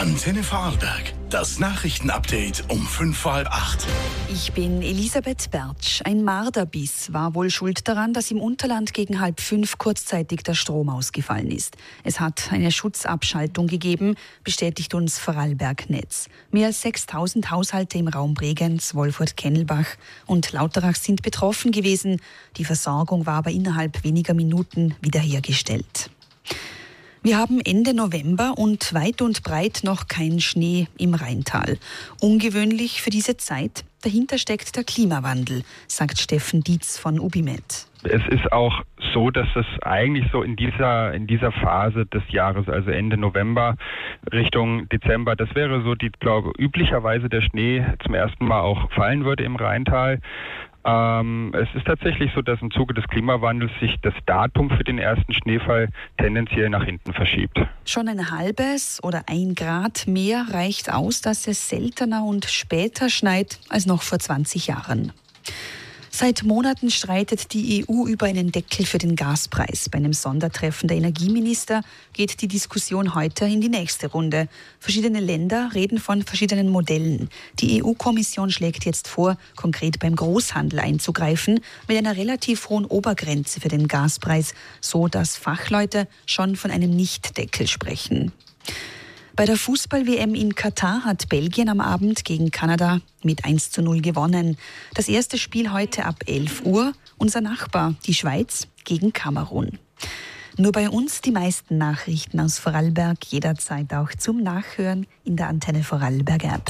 Antenne Vorarlberg. Das Nachrichtenupdate um 7:45. Ich bin Elisabeth Bertsch. Ein Marderbiss war wohl schuld daran, dass im Unterland gegen 4:30 kurzzeitig der Strom ausgefallen ist. Es hat eine Schutzabschaltung gegeben, bestätigt uns Vorarlberg Netz. Mehr als 6.000 Haushalte im Raum Bregenz, Wolfurt-Kennelbach und Lauterach sind betroffen gewesen. Die Versorgung war aber innerhalb weniger Minuten wiederhergestellt. Wir haben Ende November und weit und breit noch kein Schnee im Rheintal. Ungewöhnlich für diese Zeit. Dahinter steckt der Klimawandel, sagt Steffen Dietz von Ubimed. Es ist auch so, dass es eigentlich so in dieser Phase des Jahres, also Ende November Richtung Dezember, das wäre so üblicherweise der Schnee zum ersten Mal auch fallen würde im Rheintal. Es ist tatsächlich so, dass im Zuge des Klimawandels sich das Datum für den ersten Schneefall tendenziell nach hinten verschiebt. Schon ein halbes oder 1 Grad mehr reicht aus, dass es seltener und später schneit als noch vor 20 Jahren. Seit Monaten streitet die EU über einen Deckel für den Gaspreis. Bei einem Sondertreffen der Energieminister geht die Diskussion heute in die nächste Runde. Verschiedene Länder reden von verschiedenen Modellen. Die EU-Kommission schlägt jetzt vor, konkret beim Großhandel einzugreifen, mit einer relativ hohen Obergrenze für den Gaspreis, so dass Fachleute schon von einem Nichtdeckel sprechen. Bei der Fußball-WM in Katar hat Belgien am Abend gegen Kanada mit 1:0 gewonnen. Das erste Spiel heute ab 11 Uhr. Unser Nachbar, die Schweiz, gegen Kamerun. Nur bei uns die meisten Nachrichten aus Vorarlberg, jederzeit auch zum Nachhören in der Antenne Vorarlberg App.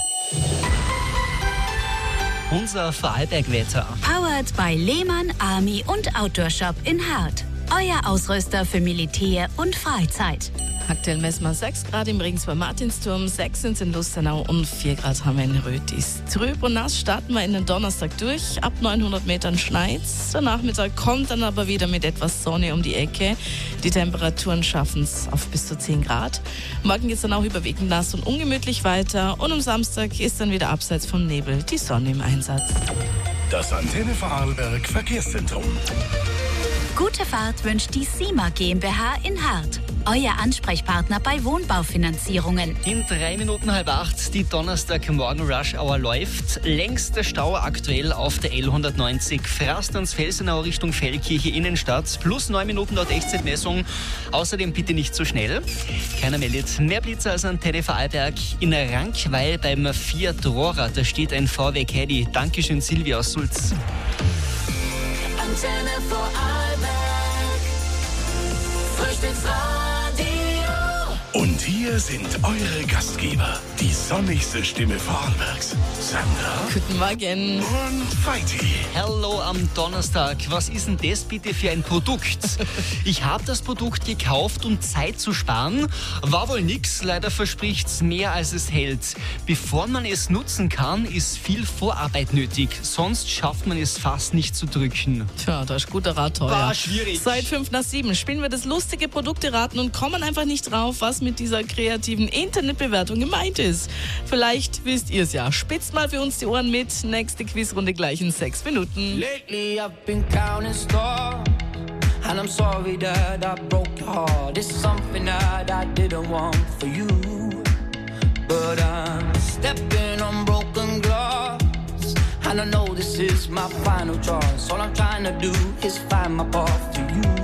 Unser Vorarlberg-Wetter. Powered by Lehmann Army und Outdoor Shop in Hart. Euer Ausrüster für Militär und Freizeit. Aktuell messen wir 6 Grad im Regensburg Martinsturm, 6 sind in Lustenau und 4 Grad haben wir in Rötis. Trüb und nass starten wir in den Donnerstag durch. Ab 900 Metern schneit's. Der Nachmittag kommt dann aber wieder mit etwas Sonne um die Ecke. Die Temperaturen schaffen es auf bis zu 10 Grad. Morgen geht es dann auch überwiegend nass und ungemütlich weiter. Und am Samstag ist dann wieder abseits vom Nebel die Sonne im Einsatz. Das Antenne Vorarlberg Verkehrszentrum. Gute Fahrt wünscht die SIMA GmbH in Hart. Euer Ansprechpartner bei Wohnbaufinanzierungen. In 7:55 die Donnerstagmorgen Rush Hour läuft. Längster Stau aktuell auf der L190 Frastans-Felsenau Richtung Feldkirche Innenstadt. Plus 9 Minuten laut Echtzeitmessung. Außerdem bitte nicht zu schnell. Keiner meldet mehr Blitzer als Antenne Vorarlberg. In Rankweil beim Fiat Rohrer, da steht ein VW Caddy. Dankeschön Silvia aus Sulz. Antenne Vorarlberg, Frühstücksradio. Und hier sind eure Gastgeber, die sonnigste Stimme Vorarlbergs, Sandra Guten Morgen. und Weiti. Hallo am Donnerstag. Was ist denn das bitte für ein Produkt? Ich habe das Produkt gekauft, um Zeit zu sparen. War wohl nix. Leider verspricht's mehr, als es hält. Bevor man es nutzen kann, ist viel Vorarbeit nötig. Sonst schafft man es fast nicht zu drücken. Tja, da ist guter Rat teuer. War schwierig. Seit 5:07 spielen wir das lustige Produkte-Raten und kommen einfach nicht drauf, was mit dieser kreativen Internetbewertung gemeint ist. Vielleicht wisst ihr es ja. Spitzt mal für uns die Ohren mit. Nächste Quizrunde gleich in 6 Minuten. Lately I've been counting stars, and I'm sorry that I broke your heart. It's something that I didn't want for you, but I'm stepping on broken glass, and I know this is my final choice. All I'm trying to do is find my path to you.